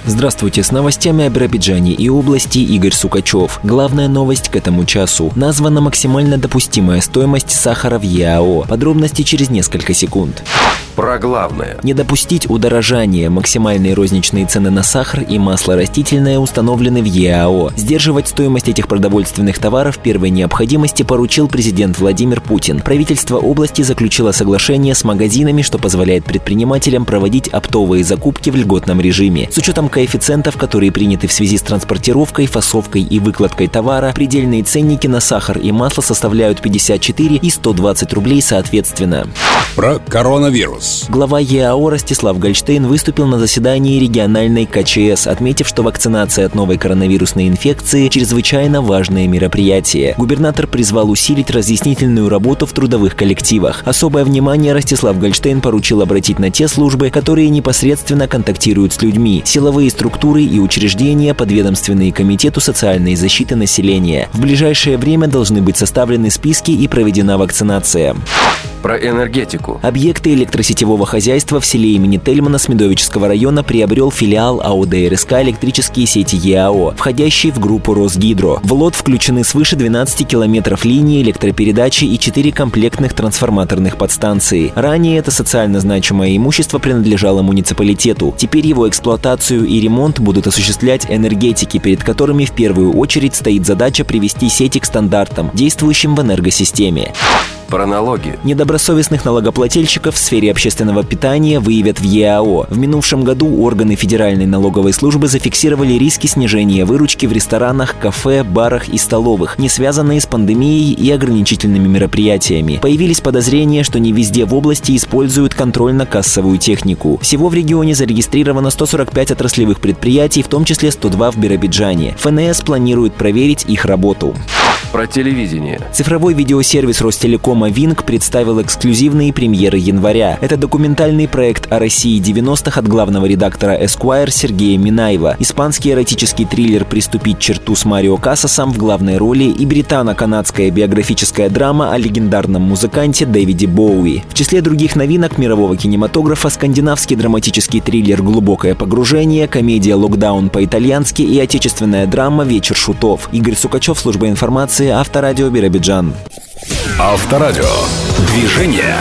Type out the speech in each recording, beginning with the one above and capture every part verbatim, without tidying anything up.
Здравствуйте, с новостями о Биробиджане и области Игорь Сукачев. Главная новость к этому часу. Названа максимально допустимая стоимость сахара в ЕАО. Подробности через несколько секунд. Про главное. Не допустить удорожания. Максимальные розничные цены на сахар и масло растительное установлены в ЕАО. Сдерживать стоимость этих продовольственных товаров первой необходимости поручил президент Владимир Путин. Правительство области заключило соглашение с магазинами, что позволяет предпринимателям проводить оптовые закупки в льготном режиме. С учетом коэффициентов, которые приняты в связи с транспортировкой, фасовкой и выкладкой товара, предельные ценники на сахар и масло составляют пятьдесят четыре и сто двадцать рублей соответственно. Про коронавирус. Глава ЕАО Ростислав Гольштейн выступил на заседании региональной ка че эс, отметив, что вакцинация от новой коронавирусной инфекции – чрезвычайно важное мероприятие. Губернатор призвал усилить разъяснительную работу в трудовых коллективах. Особое внимание Ростислав Гольштейн поручил обратить на те службы, которые непосредственно контактируют с людьми, силовые структуры и учреждения, подведомственные Комитету социальной защиты населения. В ближайшее время должны быть составлены списки и проведена вакцинация. Про энергетику. Объекты электросетевого хозяйства в селе имени Тельмана Смедовического района приобрел филиал АО ДРСК «Электрические сети ЕАО», входящий в группу Росгидро. В лот включены свыше двенадцати километров линии электропередачи и четыре комплектных трансформаторных подстанции. Ранее это социально значимое имущество принадлежало муниципалитету. Теперь его эксплуатацию и ремонт будут осуществлять энергетики, перед которыми в первую очередь стоит задача привести сети к стандартам, действующим в энергосистеме. Про налоги. Недобросовестных налогоплательщиков в сфере общественного питания выявят в ЕАО. В минувшем году органы Федеральной налоговой службы зафиксировали риски снижения выручки в ресторанах, кафе, барах и столовых, не связанные с пандемией и ограничительными мероприятиями. Появились подозрения, что не везде в области используют контрольно-кассовую технику. Всего в регионе зарегистрировано сто сорок пять отраслевых предприятий, в том числе сто два в Биробиджане. эф эн эс планирует проверить их работу. Про телевидение. Цифровой видеосервис Ростелекома «Винг» представил эксклюзивные премьеры января. Это документальный проект о России девяностых от главного редактора Esquire Сергея Минаева, испанский эротический триллер «Приступить черту» с Марио Касасом в главной роли и британо-канадская биографическая драма о легендарном музыканте Дэвиде Боуи. В числе других новинок мирового кинематографа скандинавский драматический триллер «Глубокое погружение», комедия «Локдаун» по-итальянски и отечественная драма «Вечер шутов». Игорь Сукачев, служба информации, Авторадио Биробиджан. Авторадио. Движение.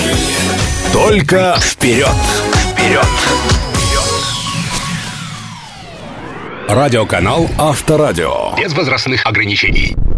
Только вперед. Вперед. Радиоканал Авторадио. Без возрастных ограничений.